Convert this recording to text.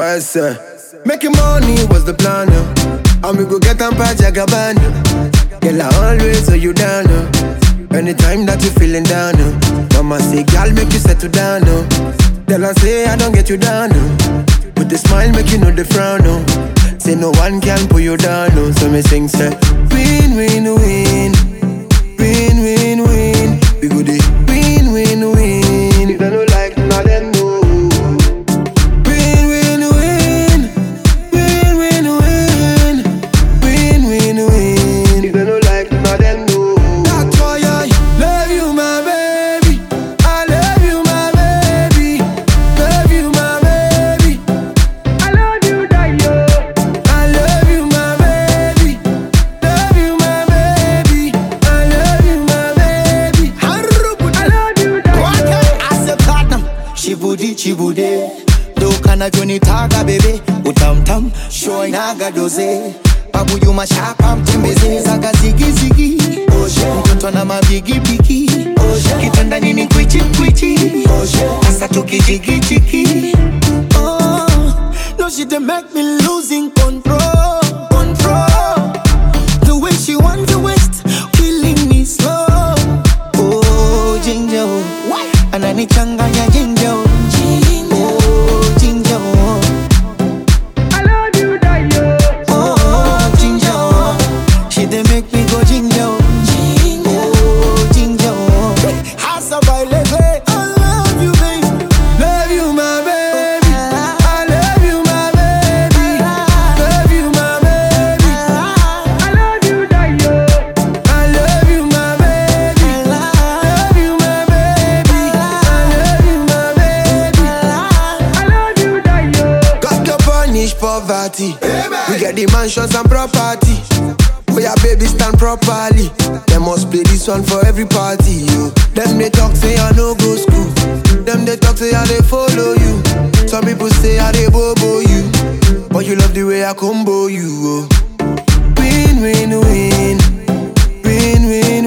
What's making money was the plan, and we go get them by Jagabana. Girl, I always hold you down, anytime that you feeling down, Mama say, girl, make you settle down, Tell her say, I don't get you down, with the smile make you know the frown, Say no one can pull you down, So me sing, say, win, win, win, win, win, win. We go dey win, win, win. If they don't like, now them know. Chibude, do kana joni taga bebe, utam show naga doze, babu yuma shaka mtembeze, zaga zigi zigi, mtoto na mabigi bigi, kitanda nini kwichi, asa tuki jigi jigi. Oh, no she dey make me losing control. The way she want to waste, killing me slow. Oh, ginger, ananichanganya ginger. Poverty. We get the mansions and property. Where your baby stand properly. They must play this one for every party, yo. Them they talk say I no go school. Them they talk say I they follow you. Some people say I they bobo you. But you love the way I combo you, oh. Win, win, win. Win, win.